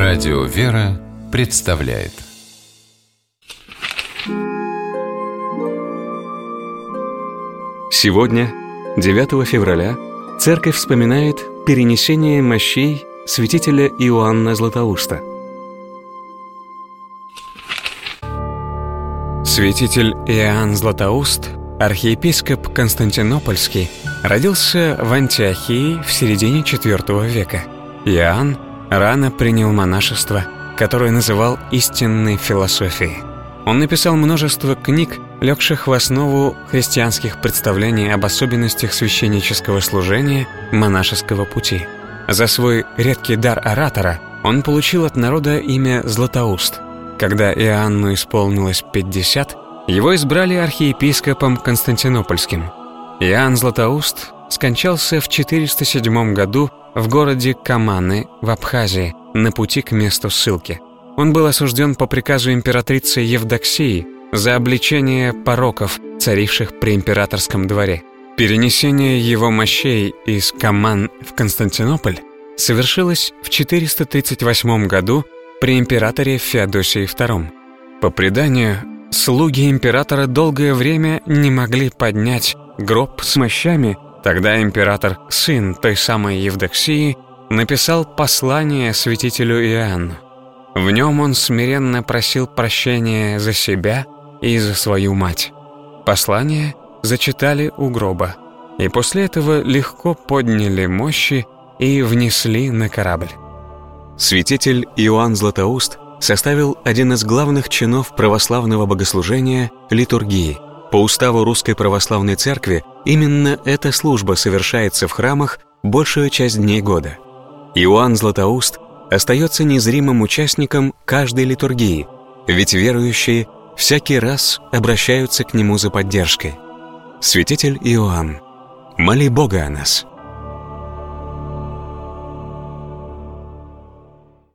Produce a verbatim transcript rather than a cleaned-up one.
Радио «Вера» представляет. Сегодня, девятого февраля, Церковь вспоминает перенесение мощей святителя Иоанна Златоуста. Святитель Иоанн Златоуст, архиепископ Константинопольский, родился в Антиохии в середине четвёртого века. Иоанн рано принял монашество, которое называл истинной философией. Он написал множество книг, легших в основу христианских представлений об особенностях священнического служения монашеского пути. За свой редкий дар оратора он получил от народа имя Златоуст. Когда Иоанну исполнилось пятьдесят, его избрали архиепископом Константинопольским. Иоанн Златоуст скончался в четыреста седьмом году в городе Каманы в Абхазии на пути к месту ссылки. Он был осужден по приказу императрицы Евдоксии за обличение пороков, царивших при императорском дворе. Перенесение его мощей из Каман в Константинополь совершилось в четыреста тридцать восьмом году при императоре Феодосии втором. По преданию, слуги императора долгое время не могли поднять гроб с мощами. Тогда император, сын той самой Евдоксии, написал послание святителю Иоанну. В нем он смиренно просил прощения за себя и за свою мать. Послание зачитали у гроба, и после этого легко подняли мощи и внесли на корабль. Святитель Иоанн Златоуст составил один из главных чинов православного богослужения – литургии. По уставу Русской Православной Церкви именно эта служба совершается в храмах большую часть дней года. Иоанн Златоуст остается незримым участником каждой литургии, ведь верующие всякий раз обращаются к нему за поддержкой. Святитель Иоанн, моли Бога о нас.